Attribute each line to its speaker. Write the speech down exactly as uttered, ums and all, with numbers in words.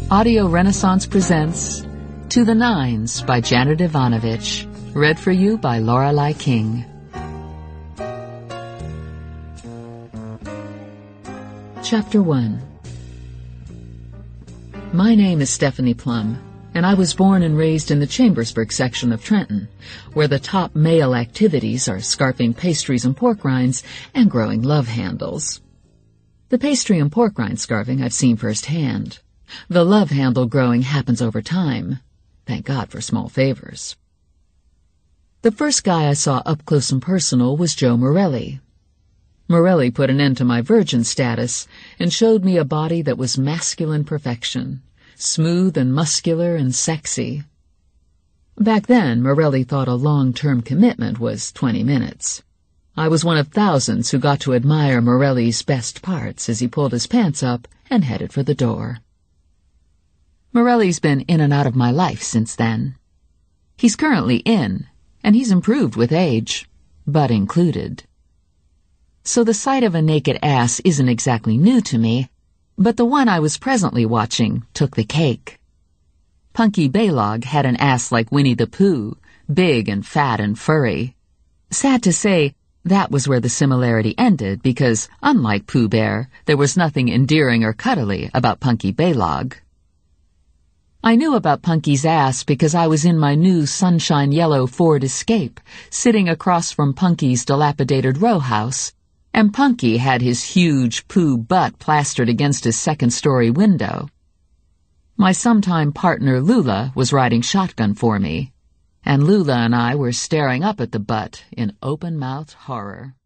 Speaker 1: Audio Renaissance presents To the Nines by Janet Ivanovich, read for you by Lorelei King. Chapter one. My name is Stephanie Plum, and I was born and raised in the Chambersburg section of Trenton, where the top male activities are scarfing pastries and pork rinds and growing love handles. The pastry and pork rind scarfing I've seen firsthand. The love handle growing happens over time. Thank God for small favors. The first guy I saw up close and personal was Joe Morelli. Morelli put an end to my virgin status and showed me a body that was masculine perfection, smooth and muscular and sexy. Back then, Morelli thought a long-term commitment was twenty minutes. I was one of thousands who got to admire Morelli's best parts as he pulled his pants up and headed for the door. Morelli's been in and out of my life since then. He's currently in, and he's improved with age, butt included. So the sight of a naked ass isn't exactly new to me, but the one I was presently watching took the cake. Punky Baylog had an ass like Winnie the Pooh, big and fat and furry. Sad to say, that was where the similarity ended because, unlike Pooh Bear, there was nothing endearing or cuddly about Punky Baylog. I knew about Punky's ass because I was in my new sunshine yellow Ford Escape, sitting across from Punky's dilapidated row house, and Punky had his huge Pooh butt plastered against his second-story window. My sometime partner Lula was riding shotgun for me, and Lula and I were staring up at the butt in open-mouthed horror.